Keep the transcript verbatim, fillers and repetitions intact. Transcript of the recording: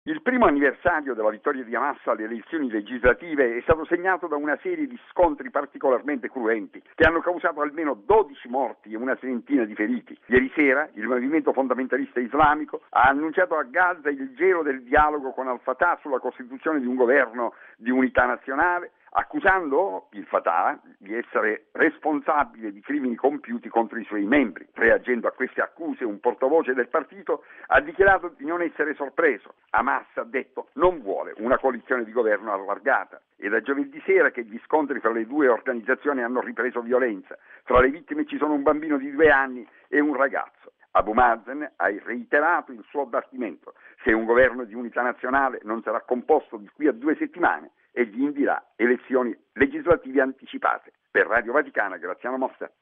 Il primo anniversario della vittoria di Hamas alle elezioni legislative è stato segnato da una serie di scontri particolarmente cruenti che hanno causato almeno dodici morti e una trentina di feriti. Ieri sera il movimento fondamentalista islamico ha annunciato a Gaza il gelo del dialogo con Al-Fatah sulla costituzione di un governo di unità nazionale, accusando il Fatah di essere responsabile di crimini compiuti contro i suoi membri. Reagendo a queste accuse, un portavoce del partito ha dichiarato di non essere sorpreso. Hamas ha detto non vuole una coalizione di governo allargata. È da giovedì sera che gli scontri fra le due organizzazioni hanno ripreso violenza. Tra le vittime ci sono un bambino di due anni e un ragazzo. Abu Mazen ha reiterato il suo avvertimento: se un governo di unità nazionale non sarà composto di qui a due settimane, egli indierà elezioni legislative anticipate. Per Radio Vaticana, Graziano Mossa.